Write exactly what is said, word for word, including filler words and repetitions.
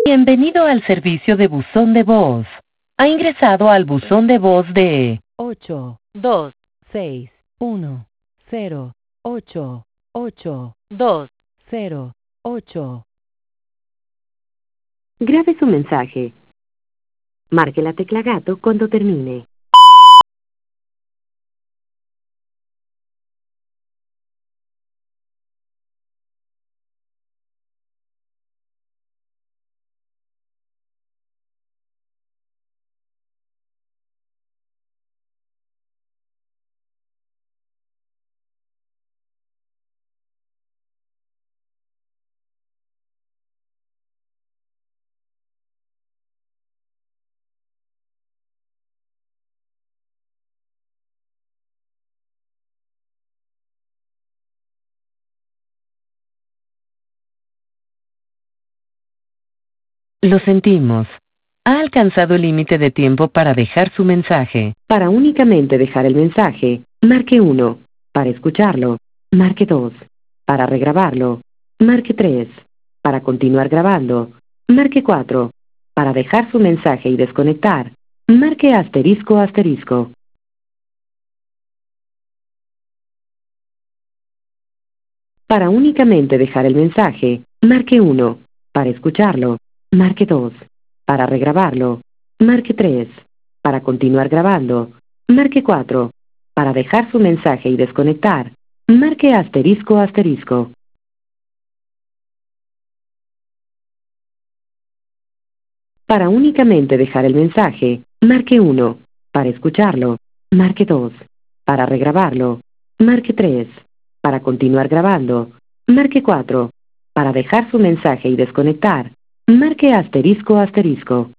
Bienvenido al servicio de buzón de voz. Ha ingresado al buzón de voz de ocho dos seis uno cero ocho ocho dos cero ocho. Grabe su mensaje. Marque la tecla gato cuando termine. Lo sentimos. Ha alcanzado el límite de tiempo para dejar su mensaje. Para únicamente dejar el mensaje, marque uno. Para escucharlo, marque dos. Para regrabarlo, marque tres. Para continuar grabando, marque cuatro. Para dejar su mensaje y desconectar, marque asterisco asterisco. Para únicamente dejar el mensaje, marque uno. Para escucharlo, marque dos. Para regrabarlo, marque tres. Para continuar grabando, marque cuatro. Para dejar su mensaje y desconectar, marque asterisco asterisco. Para únicamente dejar el mensaje, marque uno. Para escucharlo, marque dos. Para regrabarlo, marque tres. Para continuar grabando, marque cuatro. Para dejar su mensaje y desconectar, marque asterisco asterisco.